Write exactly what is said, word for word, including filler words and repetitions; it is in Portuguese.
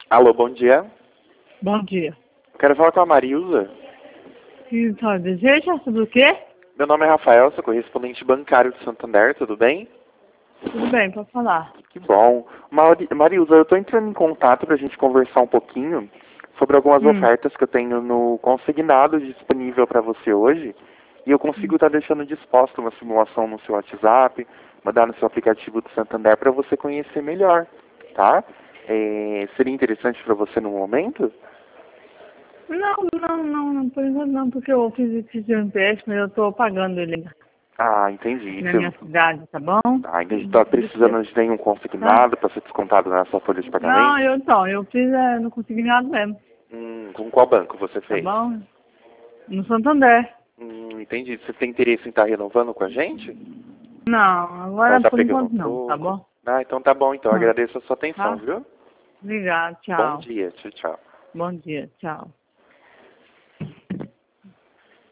Alô, bom dia. Bom dia. Quero falar com a Marilza. Que só deseja? Sobre o quê? Meu nome é Rafael, sou correspondente bancário de Santander, tudo bem? Tudo bem, pode falar. Que bom. Mari- Marilza, eu estou entrando em contato para a gente conversar um pouquinho sobre algumas Hum. ofertas que eu tenho no consignado disponível para você hoje. E eu consigo estar deixando disposta uma simulação no seu WhatsApp, mandar no seu aplicativo do Santander para você conhecer melhor, tá? É, seria interessante para você no momento? Não, não, não, não, por enquanto não, porque eu fiz, fiz um empréstimo e eu estou pagando ele Ah, entendi. na Você minha cidade, tá bom? ah, ainda está precisando de nenhum Tá? consignado para ser descontado na sua folha de Não, pagamento? eu então, eu fiz, é, não consegui nada mesmo, Hum, com qual banco você tá fez? bom? No Santander. Hum, entendi. Você tem interesse em estar renovando com a gente? Não, Ela agora já por pegando um enquanto não, tá troco. bom? Ah, então tá bom. Então Não, agradeço a sua atenção, tá? viu? Obrigado, Bom tchau. dia. Tchau, tchau. Bom dia, tchau.